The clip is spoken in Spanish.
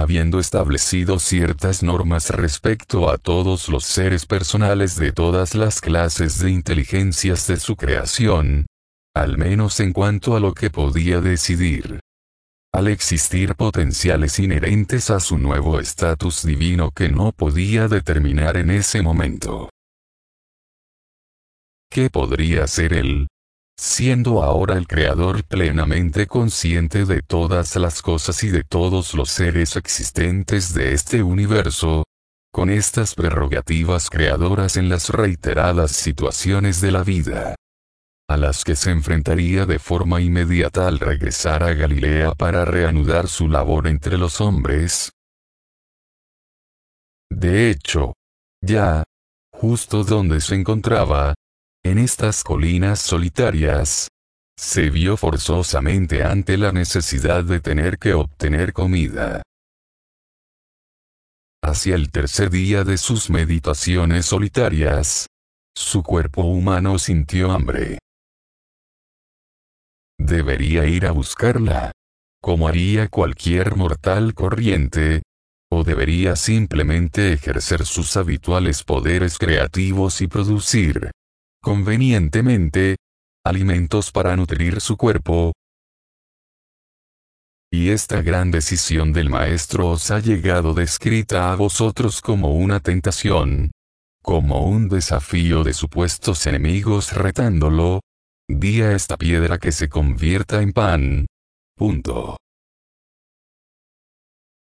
habiendo establecido ciertas normas respecto a todos los seres personales de todas las clases de inteligencias de su creación, al menos en cuanto a lo que podía decidir. Al existir potenciales inherentes a su nuevo estatus divino que no podía determinar en ese momento. ¿Qué podría ser él? Siendo ahora el Creador plenamente consciente de todas las cosas y de todos los seres existentes de este universo, con estas prerrogativas creadoras en las reiteradas situaciones de la vida, a las que se enfrentaría de forma inmediata al regresar a Galilea para reanudar su labor entre los hombres. De hecho, ya, justo donde se encontraba, en estas colinas solitarias, se vio forzosamente ante la necesidad de tener que obtener comida. Hacia el tercer día de sus meditaciones solitarias, su cuerpo humano sintió hambre. Debería ir a buscarla, como haría cualquier mortal corriente, o debería simplemente ejercer sus habituales poderes creativos y producir, convenientemente, alimentos para nutrir su cuerpo. Y esta gran decisión del Maestro os ha llegado descrita a vosotros como una tentación, como un desafío de supuestos enemigos retándolo: di a esta piedra que se convierta en pan. Punto.